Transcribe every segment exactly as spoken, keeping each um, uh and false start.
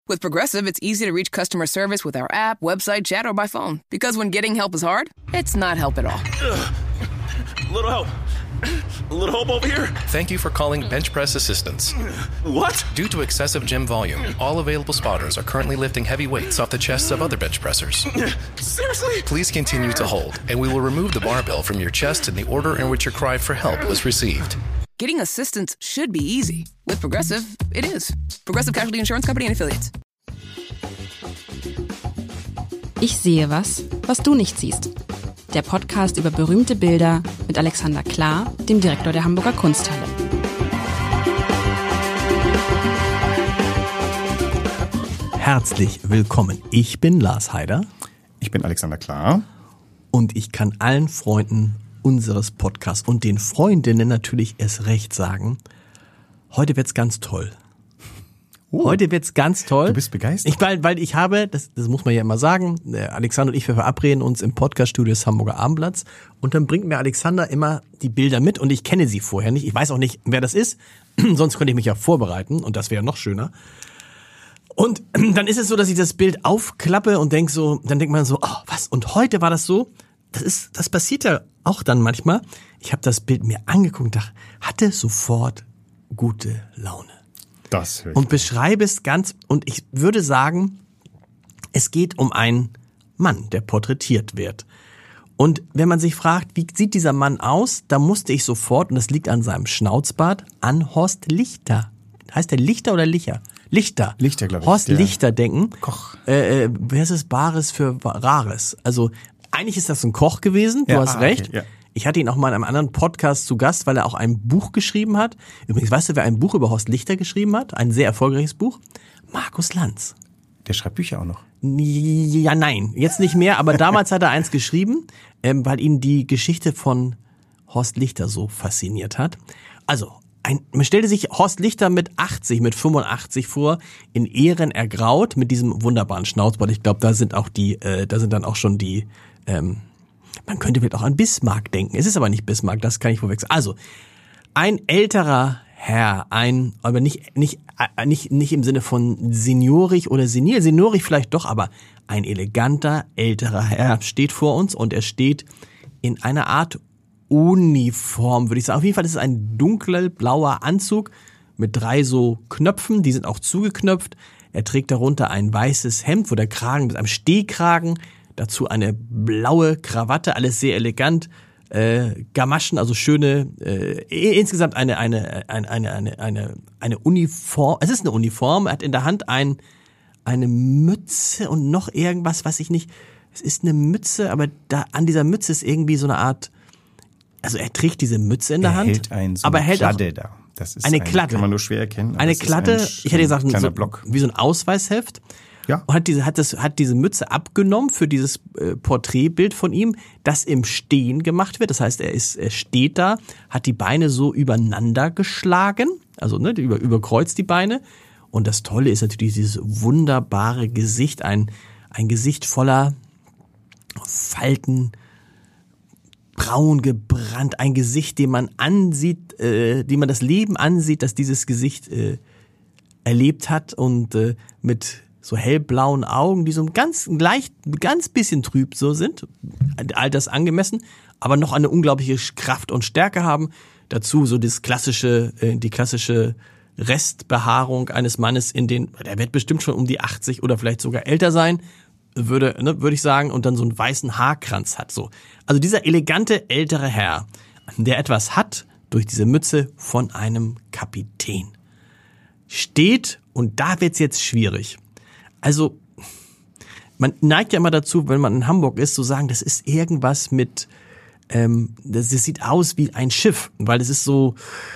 With Progressive, it's easy to reach customer service with our app, website, chat, or by phone. Because when getting help is hard, it's not help at all. Ugh. A little help. A little help over here. Thank you for calling Bench Press Assistance. What? Due to excessive gym volume, all available spotters are currently lifting heavy weights off the chests of other bench pressers. Seriously? Please continue to hold, and we will remove the barbell from your chest in the order in which your cry for help was received. Getting assistance should be easy. With Progressive, it is. Progressive Casualty Insurance Company and Affiliates. Ich sehe was, was du nicht siehst. Der Podcast über berühmte Bilder mit Alexander Klar, dem Direktor der Hamburger Kunsthalle. Herzlich willkommen. Ich bin Lars Heider. Ich bin Alexander Klar. Und ich kann allen Freunden unseres Podcasts und den Freundinnen natürlich erst recht sagen, heute wird's ganz toll. Oh, heute wird's ganz toll. Du bist begeistert. Ich, weil, weil ich habe, das, das muss man ja immer sagen, Alexander und ich, wir verabreden uns im Podcaststudio des Hamburger Abendblatts und dann bringt mir Alexander immer die Bilder mit und ich kenne sie vorher nicht. Ich weiß auch nicht, wer das ist, sonst könnte ich mich ja vorbereiten und das wäre noch schöner. Und dann ist es so, dass ich das Bild aufklappe und denk so, dann denkt man so, oh, was? Und heute war das so? Das ist, das passiert ja auch dann manchmal. Ich habe das Bild mir angeguckt und dachte, hatte sofort gute Laune. Das höre ich. Und beschreibe es ganz, und ich würde sagen, es geht um einen Mann, der porträtiert wird. Und wenn man sich fragt, wie sieht dieser Mann aus, da musste ich sofort, und das liegt an seinem Schnauzbart, an Horst Lichter. Heißt der Lichter oder Licher? Lichter. Lichter, glaube ich. Horst Lichter denken. Koch. Äh, äh, wer ist es? Bares für Rares. Also eigentlich ist das ein Koch gewesen, du ja, hast ah, recht. Okay, ja. Ich hatte ihn auch mal in einem anderen Podcast zu Gast, weil er auch ein Buch geschrieben hat. Übrigens, weißt du, wer ein Buch über Horst Lichter geschrieben hat? Ein sehr erfolgreiches Buch? Markus Lanz. Der schreibt Bücher auch noch. Ja, nein, jetzt nicht mehr, aber damals hat er eins geschrieben, ähm, weil ihn die Geschichte von Horst Lichter so fasziniert hat. Also, ein, man stellte sich Horst Lichter mit achtzig, mit fünfundachtzig vor, in Ehren ergraut, mit diesem wunderbaren Schnauzbart. Ich glaube, da sind auch die, äh, da sind dann auch schon die, ähm, man könnte vielleicht auch an Bismarck denken. Es ist aber nicht Bismarck, das kann ich vorwechseln. Also, ein älterer Herr, ein, aber nicht, nicht, nicht, nicht im Sinne von seniorig oder senil, seniorig vielleicht doch, aber ein eleganter, älterer Herr steht vor uns und er steht in einer Art Uniform, würde ich sagen. Auf jeden Fall ist es ein dunkelblauer Anzug mit drei so Knöpfen, die sind auch zugeknöpft. Er trägt darunter ein weißes Hemd, wo der Kragen mit einem Stehkragen, dazu eine blaue Krawatte, alles sehr elegant, äh, Gamaschen, also schöne, äh, insgesamt eine eine eine eine eine eine eine Uniform. Es ist eine Uniform. Er hat in der Hand ein eine Mütze und noch irgendwas, weiß ich nicht. Es ist eine Mütze, aber da an dieser Mütze ist irgendwie so eine Art. Also er trägt diese Mütze in der er Hand, hält ein, so aber er hält Kladde auch da. Das ist eine ein, Kladde. Kann man nur schwer erkennen. Eine Kladde. Ein, ich hätte gesagt, ein so, Block. wie so ein Ausweisheft. Ja. Und hat diese, hat das, hat diese Mütze abgenommen für dieses äh, Porträtbild von ihm, das im Stehen gemacht wird. Das heißt, er ist, er steht da, hat die Beine so übereinander geschlagen, also ne, über, überkreuzt die Beine. Und das Tolle ist natürlich dieses wunderbare Gesicht, ein, ein Gesicht voller Falten, braun gebrannt, ein Gesicht, dem man ansieht, äh, dem man das Leben ansieht, dass dieses Gesicht äh, erlebt hat und äh, mit so hellblauen Augen, die so ein ganz leicht, ganz bisschen trüb so sind, altersangemessen, aber noch eine unglaubliche Kraft und Stärke haben. Dazu so das klassische, äh, die klassische Restbehaarung eines Mannes in den, der wird bestimmt schon um die achtzig oder vielleicht sogar älter sein, würde, ne, würde ich sagen, und dann so einen weißen Haarkranz hat, so. Also dieser elegante ältere Herr, der etwas hat durch diese Mütze von einem Kapitän, steht, und da wird's jetzt schwierig. Also, man neigt ja immer dazu, wenn man in Hamburg ist, zu sagen, das ist irgendwas mit, ähm, das, das sieht aus wie ein Schiff, weil es ist so,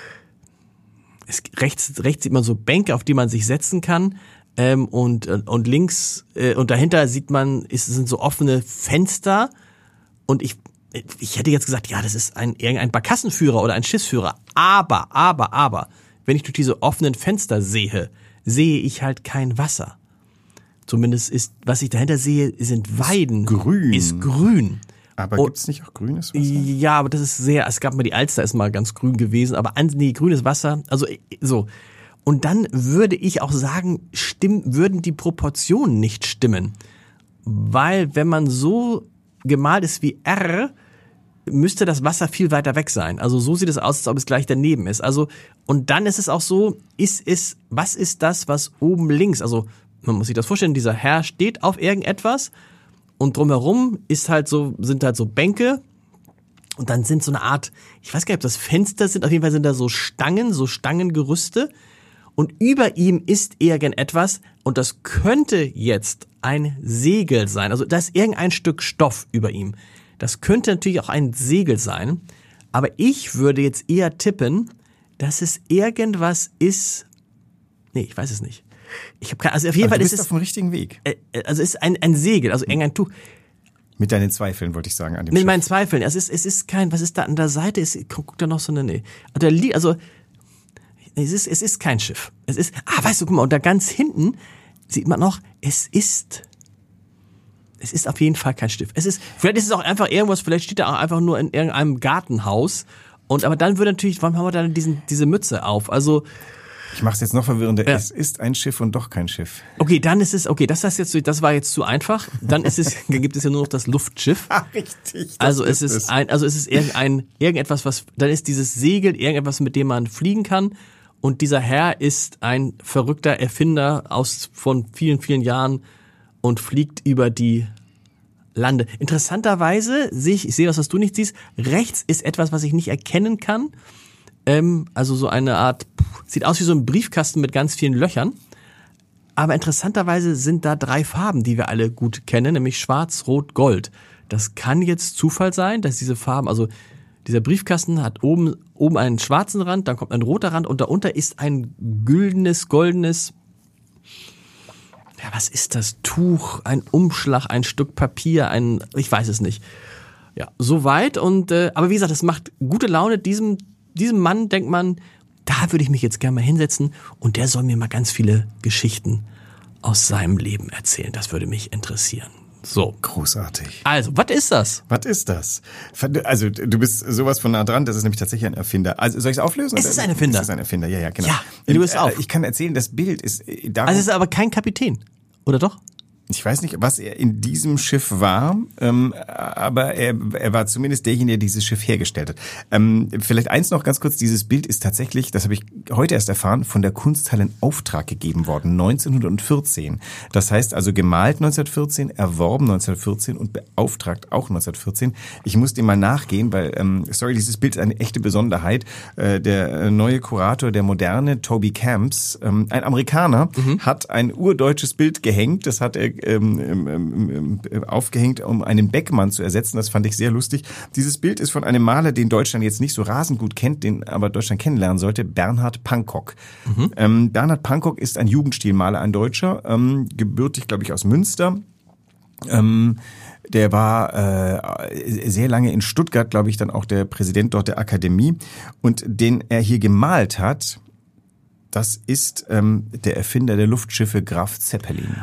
es, rechts, rechts sieht man so Bänke, auf die man sich setzen kann, ähm, und, und links, äh, und dahinter sieht man, es sind so offene Fenster, und ich, ich hätte jetzt gesagt, ja, das ist ein, irgendein Barkassenführer oder ein Schiffsführer, aber, aber, aber, wenn ich durch diese offenen Fenster sehe, sehe ich halt kein Wasser. Zumindest ist, was ich dahinter sehe, sind Weiden. Grün. Ist grün. Aber Und, gibt's nicht auch grünes Wasser? Ja, aber das ist sehr, es gab mal die Alster, ist mal ganz grün gewesen, aber an, nee, grünes Wasser, also so. Und dann würde ich auch sagen, stimmen, würden die Proportionen nicht stimmen. Weil wenn man so gemalt ist wie R, müsste das Wasser viel weiter weg sein. Also so sieht es aus, als ob es gleich daneben ist. Also, und dann ist es auch so, ist es, was ist das, was oben links, also man muss sich das vorstellen, dieser Herr steht auf irgendetwas und drumherum ist halt so, sind halt so Bänke und dann sind so eine Art, ich weiß gar nicht, ob das Fenster sind, auf jeden Fall sind da so Stangen, so Stangengerüste und über ihm ist irgendetwas und das könnte jetzt ein Segel sein. Also da ist irgendein Stück Stoff über ihm. Das könnte natürlich auch ein Segel sein, aber ich würde jetzt eher tippen, dass es irgendwas ist. Nee, ich weiß es nicht. Ich habe keine, also auf jeden aber Fall du bist ist auf es dem richtigen Weg. Äh, also es ist ein ein Segel, also irgendein Tuch. Mit deinen Zweifeln wollte ich sagen an dem Mit Schiff. meinen Zweifeln. Es ist es ist kein, was ist da an der Seite? Ist, guck da noch so eine, nee. Da liegt, also es ist es ist kein Schiff. Es ist, ah, weißt du, guck mal, und da ganz hinten sieht man noch, es ist Es ist auf jeden Fall kein Stift. Es ist, vielleicht ist es auch einfach irgendwas, vielleicht steht er auch einfach nur in irgendeinem Gartenhaus. Und, aber dann würde natürlich, warum haben wir dann diesen, diese Mütze auf? Also. Ich mach's jetzt noch verwirrender. Ja. Es ist ein Schiff und doch kein Schiff. Okay, dann ist es, okay, das heißt jetzt, das war jetzt zu einfach. Dann ist es, dann gibt es ja nur noch das Luftschiff. Ah, richtig. Das Also es ist ist ein, also es ist irgendein, irgendetwas, was, dann ist dieses Segel irgendetwas, mit dem man fliegen kann. Und dieser Herr ist ein verrückter Erfinder aus, von vielen, vielen Jahren und fliegt über die Lande. Interessanterweise sehe ich, ich sehe was, was du nicht siehst. Rechts ist etwas, was ich nicht erkennen kann. Ähm, also so eine Art, sieht aus wie so ein Briefkasten mit ganz vielen Löchern. Aber interessanterweise sind da drei Farben, die wir alle gut kennen, nämlich Schwarz, Rot, Gold. Das kann jetzt Zufall sein, dass diese Farben, also dieser Briefkasten hat oben, oben einen schwarzen Rand, dann kommt ein roter Rand und darunter ist ein güldenes, goldenes, ja, was ist das? Tuch, ein Umschlag, ein Stück Papier, ein, ich weiß es nicht. Ja, soweit und, äh, aber wie gesagt, es macht gute Laune. Diesem, diesem Mann denkt man, da würde ich mich jetzt gerne mal hinsetzen und der soll mir mal ganz viele Geschichten aus seinem Leben erzählen. Das würde mich interessieren. So. Großartig. Also, was ist das? Was ist das? Also, du bist sowas von nah dran, das ist nämlich tatsächlich ein Erfinder. Also, soll ich es auflösen? Es ist ein Erfinder. Es ist ein Erfinder, ja, ja, genau. Ja, du bist auch. Ich kann erzählen, das Bild ist darum, Also, es ist aber kein Kapitän. Oder doch? Ich weiß nicht, was er in diesem Schiff war, ähm, aber er, er war zumindest derjenige, der dieses Schiff hergestellt hat. Ähm, vielleicht eins noch ganz kurz, dieses Bild ist tatsächlich, das habe ich heute erst erfahren, von der Kunsthalle in Auftrag gegeben worden, neunzehnhundertvierzehn. Das heißt also gemalt neunzehnhundertvierzehn, erworben neunzehnhundertvierzehn und beauftragt auch neunzehnhundertvierzehn. Ich muss dem mal nachgehen, weil, ähm, sorry, dieses Bild ist eine echte Besonderheit. Äh, der neue Kurator der Moderne, Toby Camps, ähm, ein Amerikaner, mhm. hat ein urdeutsches Bild gehängt, das hat er Ähm, ähm, ähm, aufgehängt, um einen Beckmann zu ersetzen. Das fand ich sehr lustig. Dieses Bild ist von einem Maler, den Deutschland jetzt nicht so rasend gut kennt, den aber Deutschland kennenlernen sollte, Bernhard Pankow. Mhm. Ähm, Bernhard Pankow ist ein Jugendstilmaler, ein Deutscher, ähm, gebürtig, glaube ich, aus Münster. Ähm, Der war äh, sehr lange in Stuttgart, glaube ich, dann auch der Präsident dort der Akademie. Und den er hier gemalt hat, das ist ähm, der Erfinder der Luftschiffe Graf Zeppelin.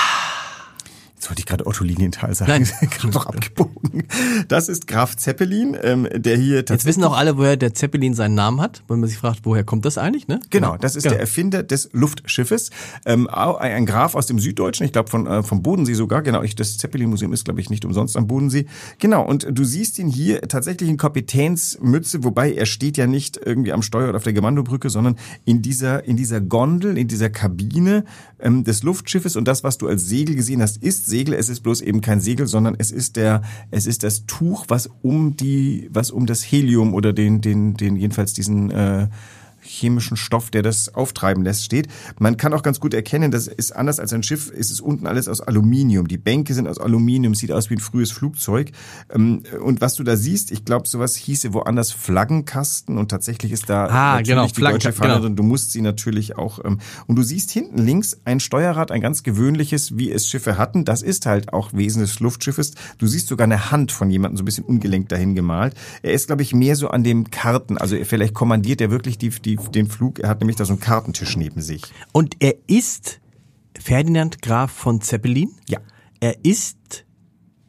Jetzt wollte ich gerade Otto Lilienthal sagen. Nein. Gerade noch abgebogen. Das ist Graf Zeppelin, ähm, der hier tatsächlich... Jetzt wissen auch alle, woher der Zeppelin seinen Namen hat, wenn man sich fragt, woher kommt das eigentlich, ne? Genau, das ist genau. der Erfinder des Luftschiffes. Ähm, ein Graf aus dem Süddeutschen, ich glaube von äh, vom Bodensee sogar. Genau, ich, das Zeppelin-Museum ist, glaube ich, nicht umsonst am Bodensee. Genau, und du siehst ihn hier tatsächlich in Kapitänsmütze, wobei er steht ja nicht irgendwie am Steuer oder auf der Kommandobrücke, sondern in dieser in dieser Gondel, in dieser Kabine ähm, des Luftschiffes. Und das, was du als Segel gesehen hast, ist Segel. Es ist bloß eben kein Segel, sondern es ist der, es ist das Tuch, was um die, was um das Helium oder den, den, den jedenfalls diesen äh, chemischen Stoff, der das auftreiben lässt, steht. Man kann auch ganz gut erkennen, das ist anders als ein Schiff, ist es unten alles aus Aluminium. Die Bänke sind aus Aluminium, sieht aus wie ein frühes Flugzeug. Und was du da siehst, ich glaube, sowas hieße woanders Flaggenkasten und tatsächlich ist da ah, natürlich genau, die deutsche Fahne genau. drin. Du musst sie natürlich auch, und du siehst hinten links ein Steuerrad, ein ganz gewöhnliches, wie es Schiffe hatten. Das ist halt auch Wesen des Luftschiffes. Du siehst sogar eine Hand von jemandem so ein bisschen ungelenkt dahin gemalt. Er ist, glaube ich, mehr so an dem Karten, also vielleicht kommandiert er wirklich die, die den Flug. Er hat nämlich da so einen Kartentisch neben sich. Und er ist Ferdinand Graf von Zeppelin. Ja. Er ist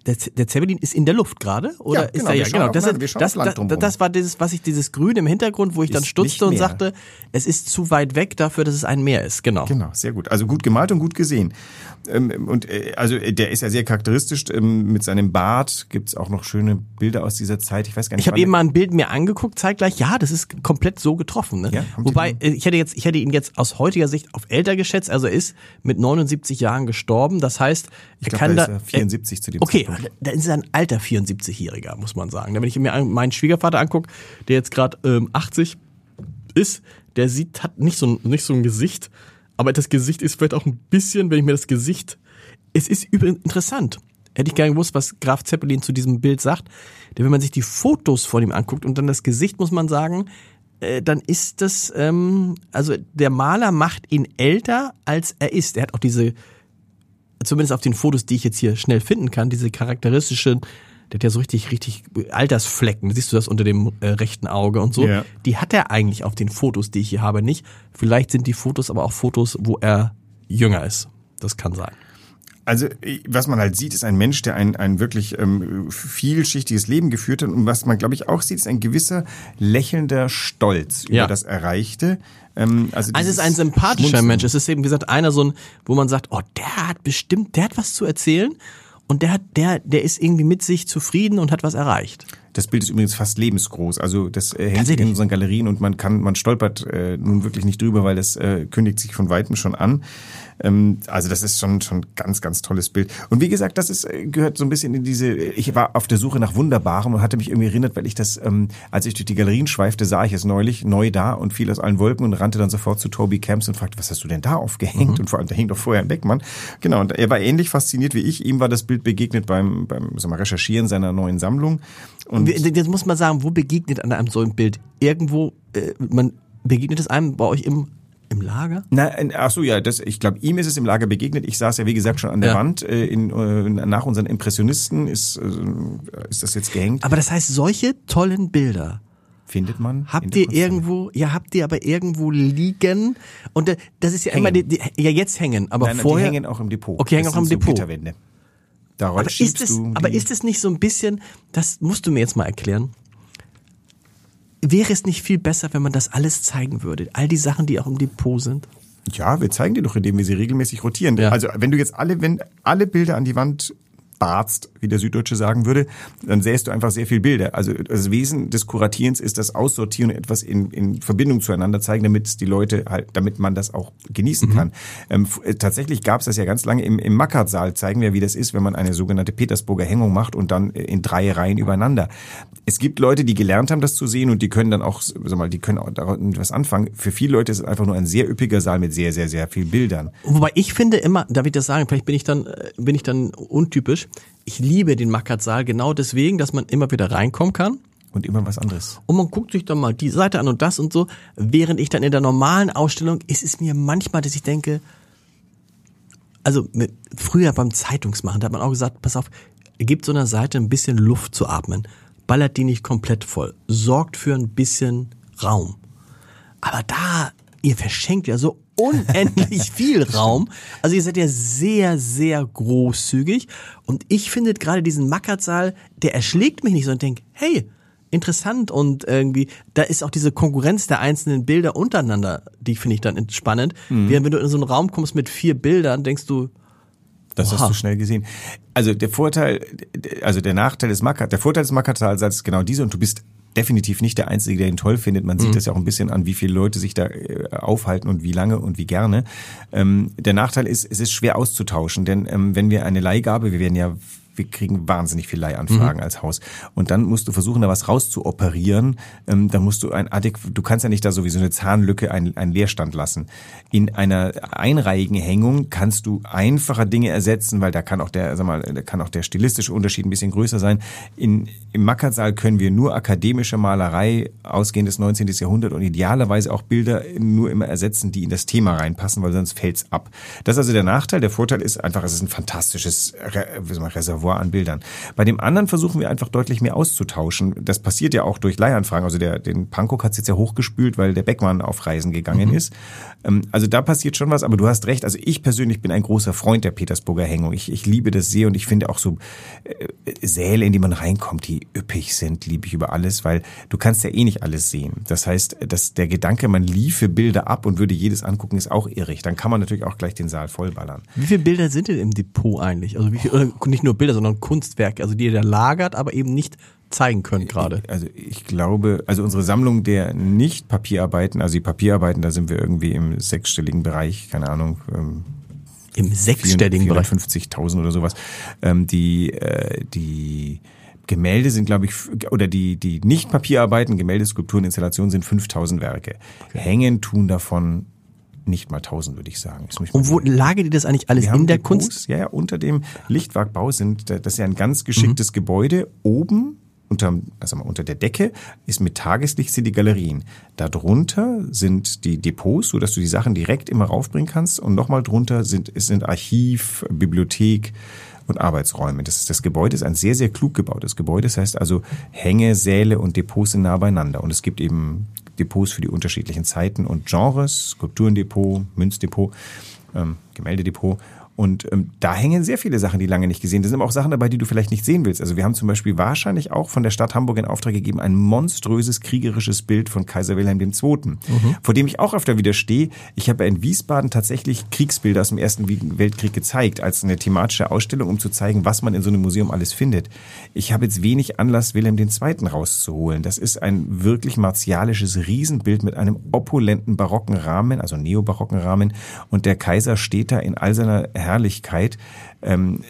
der, der Zeppelin ist in der Luft gerade? Oder Ja, ist genau, der, wir ja, schauen genau. auf Das, Land, wir ist, schauen das, auf Land das, drumherum. das war dieses, was ich, dieses Grün im Hintergrund, wo ich dann Ist stutzte nicht und Meer. sagte, es ist zu weit weg dafür, dass es ein Meer ist. Genau. Genau, sehr gut. Also gut gemalt und gut gesehen. Ähm, und äh, also der ist ja sehr charakteristisch. Ähm, mit seinem Bart gibt's auch noch schöne Bilder aus dieser Zeit. Ich weiß gar nicht. Ich habe wann eben mal ein Bild mir angeguckt, zeitgleich, ja, das ist komplett so getroffen. Ne? Ja, haben Wobei, die- äh, ich hätte jetzt, ich hätte ihn jetzt aus heutiger Sicht auf älter geschätzt, also er ist mit neunundsiebzig Jahren gestorben. Das heißt, ich er glaub, kann da da. ist er vierundsiebzig zu dem Okay, Zeitpunkt. da ist er ein alter vierundsiebzigjähriger, muss man sagen. Wenn ich mir an- meinen Schwiegervater angucke, der jetzt gerade ähm, achtzig ist, der sieht, hat nicht so, ein, nicht so ein Gesicht, aber das Gesicht ist vielleicht auch ein bisschen, wenn ich mir das Gesicht, es ist übrigens interessant. Hätte ich gerne gewusst, was Graf Zeppelin zu diesem Bild sagt. Denn wenn man sich die Fotos von ihm anguckt und dann das Gesicht, muss man sagen, äh, dann ist das, ähm, also der Maler macht ihn älter, als er ist. Er hat auch diese, zumindest auf den Fotos, die ich jetzt hier schnell finden kann, diese charakteristischen, der hat ja so richtig, richtig Altersflecken, siehst du das unter dem äh, rechten Auge und so. Ja. Die hat er eigentlich auf den Fotos, die ich hier habe, nicht. Vielleicht sind die Fotos aber auch Fotos, wo er jünger ist. Das kann sein. Also was man halt sieht, ist ein Mensch, der ein, ein wirklich ähm, vielschichtiges Leben geführt hat. Und was man, glaube ich, auch sieht, ist ein gewisser lächelnder Stolz Ja. über das Erreichte. Ähm, also, Also es ist dieses ein sympathischer Schmunzeln. Mensch. Es ist eben, wie gesagt, einer so ein, wo man sagt, oh, der hat bestimmt, der hat was zu erzählen und der hat, der, der ist irgendwie mit sich zufrieden und hat was erreicht. Das Bild ist übrigens fast lebensgroß. Also das äh, hängt Tatsächlich? in unseren Galerien und man kann, man stolpert äh, nun wirklich nicht drüber, weil das äh, kündigt sich von Weitem schon an. Ähm, also das ist schon schon ganz, ganz tolles Bild. Und wie gesagt, das ist äh, gehört so ein bisschen in diese. Ich war auf der Suche nach Wunderbarem und hatte mich irgendwie erinnert, weil ich das, ähm, als ich durch die Galerien schweifte, sah ich es neulich neu da und fiel aus allen Wolken und rannte dann sofort zu Toby Camps und fragte, was hast du denn da aufgehängt? Mhm. Und vor allem, da hing doch vorher ein Beckmann. Genau. Und er war ähnlich fasziniert wie ich. Ihm war das Bild begegnet beim beim sag mal, Recherchieren seiner neuen Sammlung. Und Jetzt muss man sagen, wo begegnet an einem so einem Bild? Irgendwo, äh, man begegnet es einem bei euch im, im Lager? Na, ach so, ja, das, ich glaube, ihm ist es im Lager begegnet. Ich saß ja, wie gesagt, schon an der Ja. Wand. Äh, in, äh, nach unseren Impressionisten ist, äh, ist das jetzt gehängt. Aber das heißt, solche tollen Bilder Findet man. in habt der ihr Kunsthalle. irgendwo, ja, habt ihr aber irgendwo liegen und äh, das ist ja Hängen. immer, die, die, ja jetzt hängen, aber Nein, nein, vorher. die hängen auch im Depot. Okay, hängen Das auch im sind so Depot. Gitterwände. Darauf Aber ist schiebst es, du aber die- ist es nicht so ein bisschen, das musst du mir jetzt mal erklären, wäre es nicht viel besser, wenn man das alles zeigen würde? All die Sachen, die auch im Depot sind? Ja, wir zeigen dir doch, indem wir sie regelmäßig rotieren. Ja. Also wenn du jetzt alle, wenn alle Bilder an die Wand barzt, wie der Süddeutsche sagen würde, dann sähst du einfach sehr viel Bilder. Also das Wesen des Kuratierens ist das Aussortieren und etwas in, in Verbindung zueinander zeigen, damit es die Leute halt, damit man das auch genießen mhm. kann. Ähm, f- tatsächlich gab es das ja ganz lange im, im Mackert-Saal, zeigen wir, wie das ist, wenn man eine sogenannte Petersburger Hängung macht und dann in drei Reihen übereinander. Es gibt Leute, die gelernt haben, das zu sehen und die können dann auch, sag mal, die können auch damit was anfangen. Für viele Leute ist es einfach nur ein sehr üppiger Saal mit sehr, sehr, sehr viel Bildern. Wobei ich finde immer, darf ich das sagen, vielleicht bin ich dann, äh, bin ich dann untypisch. Ich liebe den Mackert-Saal genau deswegen, dass man immer wieder reinkommen kann. Und immer was anderes. Und man guckt sich dann mal die Seite an und das und so. Während ich dann in der normalen Ausstellung, ist es mir manchmal, dass ich denke, also mit, früher beim Zeitungsmachen, da hat man auch gesagt, pass auf, gebt so einer Seite ein bisschen Luft zu atmen. Ballert die nicht komplett voll. Sorgt für ein bisschen Raum. Aber da, ihr verschenkt ja so unendlich viel Raum. Also ihr seid ja sehr, sehr großzügig. Und ich finde gerade diesen Mackert-Saal, der erschlägt mich nicht, sondern denke, hey, interessant. Und irgendwie, da ist auch diese Konkurrenz der einzelnen Bilder untereinander, die finde ich dann spannend. Mhm. Während wenn du in so einen Raum kommst mit vier Bildern, denkst du, das oha. Hast du schnell gesehen. Also der Vorteil, also der Nachteil des Mackert, der Vorteil des Mackert-Saals ist genau dieser und du bist definitiv nicht der Einzige, der ihn toll findet. Man sieht mhm. das ja auch ein bisschen an, wie viele Leute sich da äh, aufhalten und wie lange und wie gerne. Ähm, der Nachteil ist, es ist schwer auszutauschen, denn ähm, wenn wir eine Leihgabe, wir werden ja wir kriegen wahnsinnig viel Leihanfragen mhm. als Haus. Und dann musst du versuchen, da was rauszuoperieren. Ähm, dann musst du ein adäqu- du kannst ja nicht da so wie so eine Zahnlücke einen, einen Leerstand lassen. In einer einreihigen Hängung kannst du einfacher Dinge ersetzen, weil da kann auch der, sag mal, da kann auch der stilistische Unterschied ein bisschen größer sein. In, im Mackert-Saal können wir nur akademische Malerei, ausgehendes neunzehnten Jahrhundert und idealerweise auch Bilder nur immer ersetzen, die in das Thema reinpassen, weil sonst fällt's ab. Das ist also der Nachteil. Der Vorteil ist einfach, es ist ein fantastisches Re- wie soll man, Reservoir Reservoir an Bildern. Bei dem anderen versuchen wir einfach deutlich mehr auszutauschen. Das passiert ja auch durch Leihanfragen. Also der, den Pankow hat's jetzt ja hochgespült, weil der Beckmann auf Reisen gegangen mhm. ist. Also da passiert schon was, aber du hast recht. Also ich persönlich bin ein großer Freund der Petersburger Hängung. Ich, ich liebe das sehr und ich finde auch so äh, Säle, in die man reinkommt, die üppig sind, liebe ich über alles, weil du kannst ja eh nicht alles sehen. Das heißt, dass der Gedanke, man liefe Bilder ab und würde jedes angucken, ist auch irrig. Dann kann man natürlich auch gleich den Saal vollballern. Wie viele Bilder sind denn im Depot eigentlich? Also wie viel, oder nicht nur Bilder, sondern Kunstwerke, also die ihr da lagert, aber eben nicht zeigen können gerade. Also ich glaube, also unsere Sammlung der Nicht-Papierarbeiten, also die Papierarbeiten, da sind wir irgendwie im sechsstelligen Bereich, keine Ahnung. Ähm, Im sechsstelligen Bereich? vierhundertfünfzigtausend oder sowas. Ähm, die, äh, die Gemälde sind, glaube ich, oder die, die Nicht-Papierarbeiten, Gemälde, Skulpturen, Installationen sind fünftausend Werke. Okay. Hängen tun davon nicht mal tausend, würde ich sagen. Und wo lagert ihr das eigentlich alles in der Depots, Kunst? Ja, ja, unter dem Lichtwerkbau sind, das ist ja ein ganz geschicktes mhm. Gebäude. Oben, unter, also mal, unter der Decke, ist mit Tageslicht sind die Galerien. Darunter sind die Depots, sodass du die Sachen direkt immer raufbringen kannst. Und nochmal drunter sind, sind Archiv, Bibliothek und Arbeitsräume. Das, das Gebäude ist ein sehr, sehr klug gebautes Gebäude. Das heißt also, Hänge, Säle und Depots sind nah beieinander. Und es gibt eben Depots für die unterschiedlichen Zeiten und Genres, Skulpturendepot, Münzdepot, ähm, Gemäldedepot. Und ähm, da hängen sehr viele Sachen, die lange nicht gesehen sind. Da sind aber auch Sachen dabei, die du vielleicht nicht sehen willst. Also wir haben zum Beispiel wahrscheinlich auch von der Stadt Hamburg in Auftrag gegeben, ein monströses kriegerisches Bild von Kaiser Wilhelm der Zweite., mhm. vor dem ich auch öfter wieder stehe. Ich habe in Wiesbaden tatsächlich Kriegsbilder aus dem Ersten Weltkrieg gezeigt, als eine thematische Ausstellung, um zu zeigen, was man in so einem Museum alles findet. Ich habe jetzt wenig Anlass, Wilhelm der Zweite. rauszuholen. Das ist ein wirklich martialisches Riesenbild mit einem opulenten barocken Rahmen, also neobarocken Rahmen. Und der Kaiser steht da in all seiner Herrlichkeit. Ähm,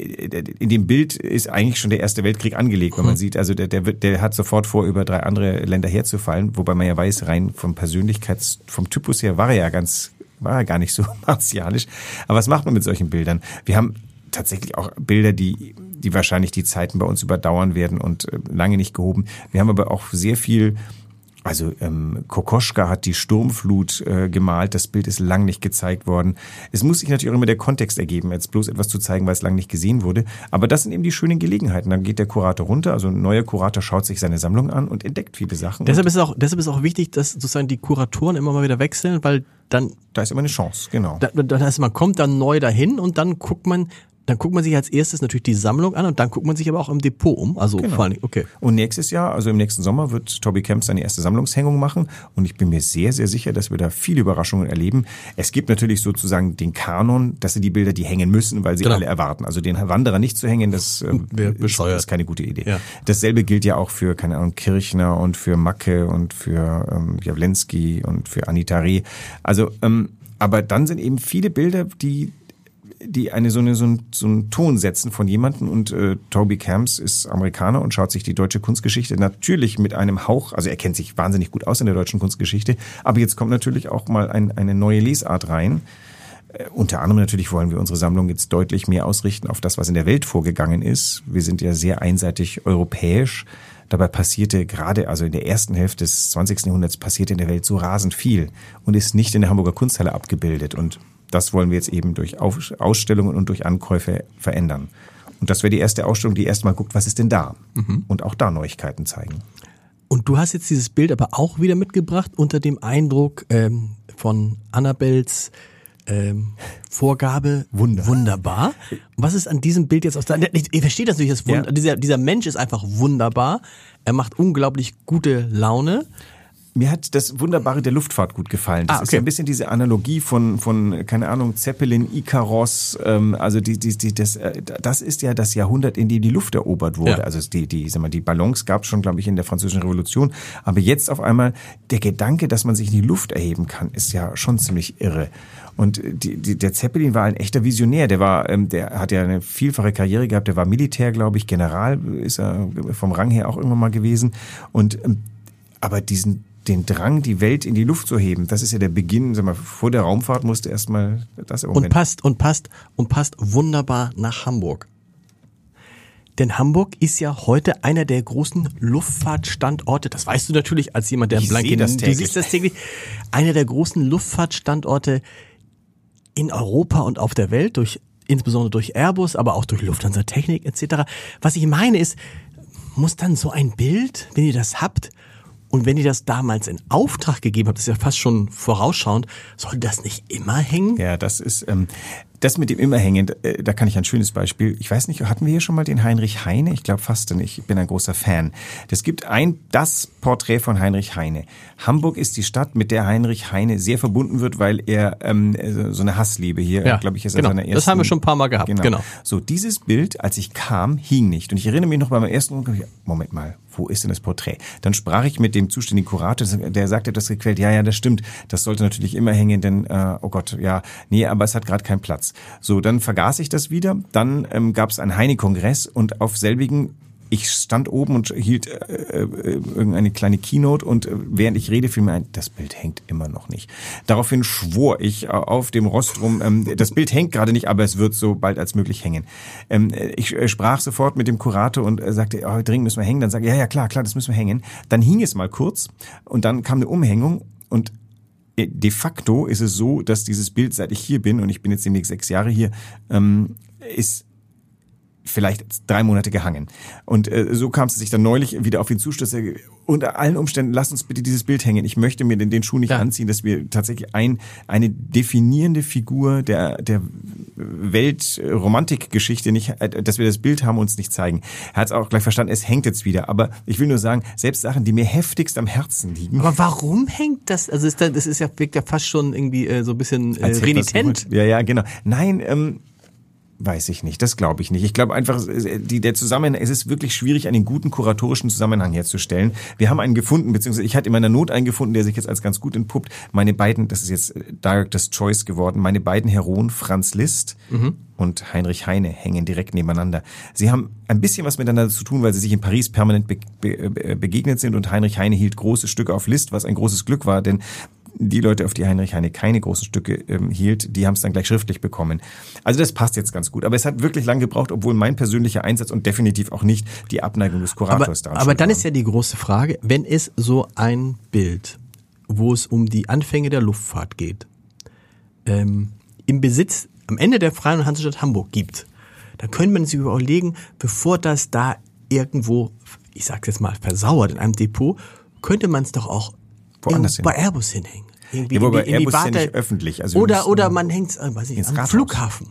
in dem Bild ist eigentlich schon der Erste Weltkrieg angelegt, wenn man sieht, also der, der, der hat sofort vor, über drei andere Länder herzufallen, wobei man ja weiß, rein vom Persönlichkeits-, vom Typus her war er ja ganz, war er gar nicht so martialisch. Aber was macht man mit solchen Bildern? Wir haben tatsächlich auch Bilder, die, die wahrscheinlich die Zeiten bei uns überdauern werden und äh, lange nicht gehoben. Wir haben aber auch sehr viel. Also ähm, Kokoschka hat die Sturmflut äh, gemalt, das Bild ist lang nicht gezeigt worden. Es muss sich natürlich auch immer der Kontext ergeben, jetzt bloß etwas zu zeigen, weil es lang nicht gesehen wurde. Aber das sind eben die schönen Gelegenheiten. Dann geht der Kurator runter, also ein neuer Kurator schaut sich seine Sammlung an und entdeckt viele Sachen. Deshalb ist es auch, deshalb ist auch wichtig, dass sozusagen die Kuratoren immer mal wieder wechseln, weil dann... Da ist immer eine Chance, genau. Da, das heißt, man kommt dann neu dahin und dann guckt man... Dann guckt man sich als erstes natürlich die Sammlung an und dann guckt man sich aber auch im Depot um. Also genau. vor allem, okay. Und nächstes Jahr, also im nächsten Sommer, wird Toby Camps seine erste Sammlungshängung machen. Und ich bin mir sehr, sehr sicher, dass wir da viele Überraschungen erleben. Es gibt natürlich sozusagen den Kanon, das sind die Bilder, die hängen müssen, weil sie genau. alle erwarten. Also den Wanderer nicht zu hängen, das ähm, ist, ist keine gute Idee. Ja. Dasselbe gilt ja auch für, keine Ahnung, Kirchner und für Macke und für ähm, Jawlensky und für Anita Reh. Also, ähm, aber dann sind eben viele Bilder, die die eine so eine so einen, so einen Ton setzen von jemandem und äh, Toby Camps ist Amerikaner und schaut sich die deutsche Kunstgeschichte natürlich mit einem Hauch, also er kennt sich wahnsinnig gut aus in der deutschen Kunstgeschichte, aber jetzt kommt natürlich auch mal ein, eine neue Lesart rein. Äh, unter anderem natürlich wollen wir unsere Sammlung jetzt deutlich mehr ausrichten auf das, was in der Welt vorgegangen ist. Wir sind ja sehr einseitig europäisch. Dabei passierte gerade, also in der ersten Hälfte des zwanzigsten Jahrhunderts passierte in der Welt so rasend viel und ist nicht in der Hamburger Kunsthalle abgebildet. Und das wollen wir jetzt eben durch Ausstellungen und durch Ankäufe verändern. Und das wäre die erste Ausstellung, die erstmal guckt, was ist denn da? Mhm. Und auch da Neuigkeiten zeigen. Und du hast jetzt dieses Bild aber auch wieder mitgebracht unter dem Eindruck ähm, von Annabels ähm, Vorgabe. Wunder. Wunderbar. Was ist an diesem Bild jetzt aus der... Ihr versteht das natürlich, das Wunder, ja. dieser, dieser Mensch ist einfach wunderbar. Er macht unglaublich gute Laune. Mir hat das Wunderbare der Luftfahrt gut gefallen. Das ah, okay. ist ja ein bisschen diese Analogie von, von keine Ahnung, Zeppelin, Ikaros. Ähm, also die, die, die, das, das ist ja das Jahrhundert, in dem die Luft erobert wurde. Ja. Also die, die, sag mal, die Ballons gab es schon, glaube ich, in der Französischen Revolution. Aber jetzt auf einmal der Gedanke, dass man sich in die Luft erheben kann, ist ja schon ziemlich irre. Und die, die, der Zeppelin war ein echter Visionär. Der war, ähm, der hat ja eine vielfache Karriere gehabt. Der war Militär, glaube ich, General ist er vom Rang her auch irgendwann mal gewesen. Und ähm, aber diesen den Drang, die Welt in die Luft zu heben, das ist ja der Beginn, sag mal, vor der Raumfahrt musste erstmal das im Moment. Und passt, und passt, und passt wunderbar nach Hamburg. Denn Hamburg ist ja heute einer der großen Luftfahrtstandorte, das weißt du natürlich als jemand, der blank in, du siehst das täglich, einer der großen Luftfahrtstandorte in Europa und auf der Welt durch insbesondere durch Airbus, aber auch durch Lufthansa Technik et cetera. Was ich meine ist, muss dann so ein Bild, wenn ihr das habt und wenn ihr das damals in Auftrag gegeben habt, das ist ja fast schon vorausschauend, soll das nicht immer hängen? Ja, das ist... Ähm Das mit dem Immerhängen, da kann ich ein schönes Beispiel. Ich weiß nicht, hatten wir hier schon mal den Heinrich Heine? Ich glaube fast nicht. Ich bin ein großer Fan. Es gibt ein, das Porträt von Heinrich Heine. Hamburg ist die Stadt, mit der Heinrich Heine sehr verbunden wird, weil er ähm, so eine Hassliebe hier, ja, glaube ich, ist genau. er seiner ersten. Das haben wir schon ein paar Mal gehabt. Genau. genau. So, dieses Bild, als ich kam, hing nicht. Und ich erinnere mich noch bei meinem ersten, Moment mal, wo ist denn das Porträt? Dann sprach ich mit dem zuständigen Kurator, der sagte etwas gequält, ja, ja, das stimmt. Das sollte natürlich immer hängen, denn, äh, oh Gott, ja, nee, aber es hat gerade keinen Platz. So, dann vergaß ich das wieder. Dann ähm, gab es einen Heine-Kongress und auf selbigen, ich stand oben und hielt äh, äh, irgendeine kleine Keynote und äh, während ich rede fiel mir ein, das Bild hängt immer noch nicht. Daraufhin schwor ich äh, auf dem Rostrum, ähm, das Bild hängt gerade nicht, aber es wird so bald als möglich hängen. Ähm, ich äh, sprach sofort mit dem Kurator und äh, sagte, oh, dringend müssen wir hängen. Dann sagte ich, ja, ja, klar, klar, das müssen wir hängen. Dann hing es mal kurz und dann kam eine Umhängung und de facto ist es so, dass dieses Bild, seit ich hier bin, und ich bin jetzt demnächst sechs Jahre hier, ähm, ist vielleicht drei Monate gehangen. Und äh, so kam es, dass ich dann neulich wieder auf ihn zustoße. Unter allen Umständen, lass uns bitte dieses Bild hängen. Ich möchte mir den, den Schuh nicht ja. anziehen, dass wir tatsächlich ein, eine definierende Figur der, der Weltromantikgeschichte nicht, dass wir das Bild haben und uns nicht zeigen. Er hat es auch gleich verstanden, es hängt jetzt wieder. Aber ich will nur sagen, selbst Sachen, die mir heftigst am Herzen liegen. Aber warum hängt das? Also ist das, das ist ja, wirkt ja fast schon irgendwie äh, so ein bisschen äh, renitent. Ja, ja, genau. Nein, ähm, weiß ich nicht, das glaube ich nicht. Ich glaube einfach, die, der Zusammenhang, es ist wirklich schwierig, einen guten kuratorischen Zusammenhang herzustellen. Wir haben einen gefunden, beziehungsweise ich hatte in meiner Not einen gefunden, der sich jetzt als ganz gut entpuppt. Meine beiden, das ist jetzt Director's Choice geworden, meine beiden Heroen, Franz Liszt mhm. und Heinrich Heine, hängen direkt nebeneinander. Sie haben ein bisschen was miteinander zu tun, weil sie sich in Paris permanent be- be- begegnet sind und Heinrich Heine hielt große Stücke auf Liszt, was ein großes Glück war, denn die Leute, auf die Heinrich Heine keine großen Stücke ähm, hielt, die haben es dann gleich schriftlich bekommen. Also das passt jetzt ganz gut. Aber es hat wirklich lange gebraucht, obwohl mein persönlicher Einsatz und definitiv auch nicht die Abneigung des Kurators daran. Aber dann war. Ist ja die große Frage, wenn es so ein Bild, wo es um die Anfänge der Luftfahrt geht, ähm, im Besitz am Ende der Freien Hansestadt Hamburg gibt, dann könnte man sich überlegen, bevor das da irgendwo, ich sag's jetzt mal, versauert in einem Depot, könnte man es doch auch woanders bei Airbus hinhängen. Irgendwie ja, aber in die, in Airbus die Warte, ist ja nicht öffentlich. Also oder oder man hängt es weiß ich, am Rathaus. Flughafen.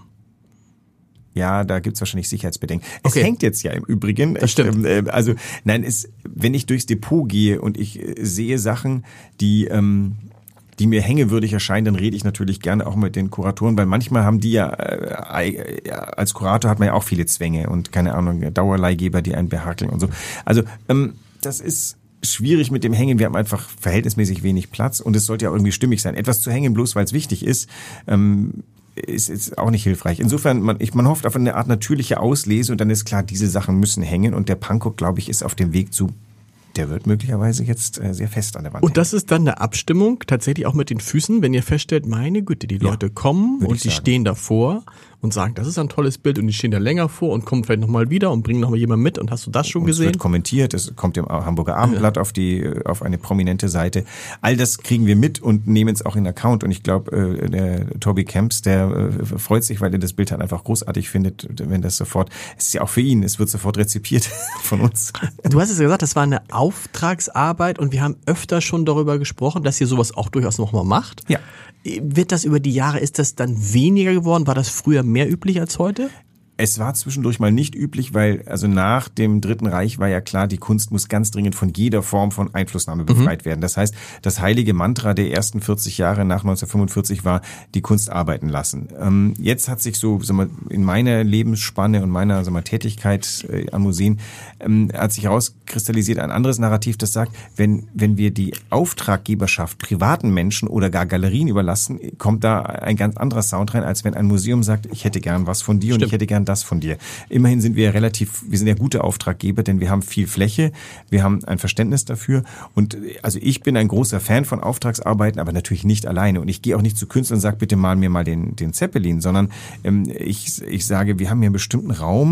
Ja, da gibt's wahrscheinlich Sicherheitsbedenken. Es okay. hängt jetzt ja im Übrigen. Das stimmt. Ich, also nein, es, wenn ich durchs Depot gehe und ich sehe Sachen, die ähm, die mir hängewürdig erscheinen, dann rede ich natürlich gerne auch mit den Kuratoren, weil manchmal haben die ja, äh, ja als Kurator hat man ja auch viele Zwänge und keine Ahnung, Dauerleihgeber, die einen behakeln und so. Also ähm, das ist schwierig mit dem Hängen. Wir haben einfach verhältnismäßig wenig Platz und es sollte ja irgendwie stimmig sein. Etwas zu hängen, bloß weil es wichtig ist, ähm, ist, ist auch nicht hilfreich. Insofern, man, ich, man hofft auf eine Art natürliche Auslese und dann ist klar, diese Sachen müssen hängen und der Pankow, glaube ich, ist auf dem Weg zu, der wird möglicherweise jetzt äh, sehr fest an der Wand Und das hängen. ist dann eine Abstimmung tatsächlich auch mit den Füßen, wenn ihr feststellt, meine Güte, die Leute ja, kommen und die sagen. Stehen davor und sagen, das ist ein tolles Bild und die stehen da länger vor und kommen vielleicht nochmal wieder und bringen nochmal jemanden mit und hast du das schon und gesehen? Es wird kommentiert, es kommt im Hamburger Abendblatt ja. auf die auf eine prominente Seite. All das kriegen wir mit und nehmen es auch in Account und ich glaube, der Toby Kemps, der freut sich, weil er das Bild halt einfach großartig findet, wenn das sofort, es ist ja auch für ihn, es wird sofort rezipiert von uns. Du hast es ja gesagt, das war eine Auftragsarbeit und wir haben öfter schon darüber gesprochen, dass ihr sowas auch durchaus nochmal macht. Ja. Wird das über die Jahre, ist das dann weniger geworden? War das früher mehr üblich als heute? Es war zwischendurch mal nicht üblich, weil also nach dem Dritten Reich war ja klar, die Kunst muss ganz dringend von jeder Form von Einflussnahme befreit mhm. werden. Das heißt, das heilige Mantra der ersten vierzig Jahre nach neunzehnhundertfünfundvierzig war, die Kunst arbeiten lassen. Ähm, jetzt hat sich so, sagen wir, in meiner Lebensspanne und meiner sagen wir, Tätigkeit äh, an Museen ähm, hat sich herauskristallisiert ein anderes Narrativ, das sagt, wenn wenn wir die Auftraggeberschaft privaten Menschen oder gar Galerien überlassen, kommt da ein ganz anderer Sound rein, als wenn ein Museum sagt, ich hätte gern was von dir Stimmt. und ich hätte gern das von dir. Immerhin sind wir ja relativ, wir sind ja gute Auftraggeber, denn wir haben viel Fläche, wir haben ein Verständnis dafür und also ich bin ein großer Fan von Auftragsarbeiten, aber natürlich nicht alleine und ich gehe auch nicht zu Künstlern und sage, bitte mal mir mal den, den Zeppelin, sondern ähm, ich, ich sage, wir haben hier einen bestimmten Raum,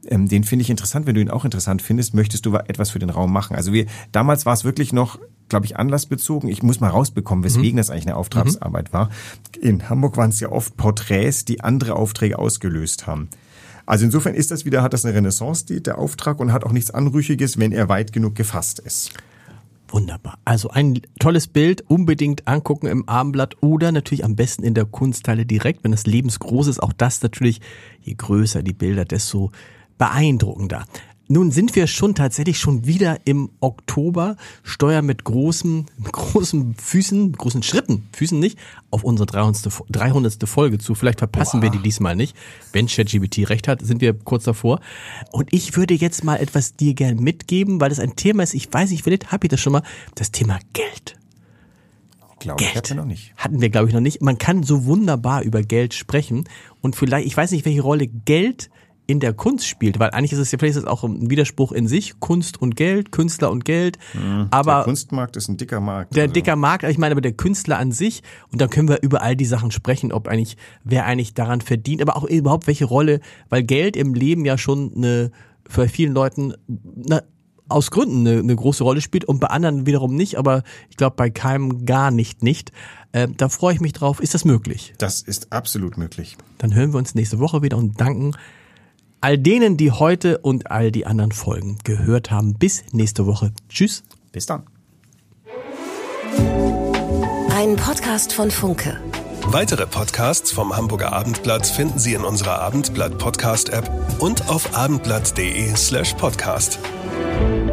Ähm, den finde ich interessant. Wenn du ihn auch interessant findest, möchtest du etwas für den Raum machen. Also wir, damals war es wirklich noch, glaube ich, anlassbezogen. Ich muss mal rausbekommen, weswegen mhm. das eigentlich eine Auftragsarbeit mhm. war. In Hamburg waren es ja oft Porträts, die andere Aufträge ausgelöst haben. Also insofern ist das wieder, hat das eine Renaissance, die, der Auftrag, und hat auch nichts Anrüchiges, wenn er weit genug gefasst ist. Wunderbar. Also ein tolles Bild, unbedingt angucken im Abendblatt oder natürlich am besten in der Kunsthalle direkt, wenn das lebensgroß ist. Auch das natürlich, je größer die Bilder, desto beeindruckender. Nun sind wir schon tatsächlich schon wieder im Oktober, steuern mit großen, mit großen Füßen, großen Schritten, Füßen nicht, auf unsere dreihundertste Folge zu. Vielleicht verpassen Oha. wir die diesmal nicht. Wenn ChatGPT recht hat, sind wir kurz davor. Und ich würde jetzt mal etwas dir gern mitgeben, weil das ein Thema ist, ich weiß nicht, vielleicht habe ich das schon mal, das Thema Geld. Ich glaube, Geld hatten wir noch nicht. Hatten wir, glaube ich, noch nicht. Man kann so wunderbar über Geld sprechen und vielleicht, ich weiß nicht, welche Rolle Geld in der Kunst spielt, weil eigentlich ist es ja, vielleicht ist es auch ein Widerspruch in sich, Kunst und Geld, Künstler und Geld, mhm, aber der Kunstmarkt ist ein dicker Markt. Der also. dicker Markt, ich meine aber der Künstler an sich, und dann können wir über all die Sachen sprechen, ob eigentlich, wer eigentlich daran verdient, aber auch überhaupt welche Rolle, weil Geld im Leben ja schon eine, für vielen Leuten, na, aus Gründen eine, eine große Rolle spielt und bei anderen wiederum nicht, aber ich glaube bei keinem gar nicht nicht. Äh, da freue ich mich drauf. Ist das möglich? Das ist absolut möglich. Dann hören wir uns nächste Woche wieder und danken all denen, die heute und all die anderen Folgen gehört haben. Bis nächste Woche. Tschüss. Bis dann. Ein Podcast von Funke. Weitere Podcasts vom Hamburger Abendblatt finden Sie in unserer Abendblatt Podcast App und auf abendblatt.de slash podcast.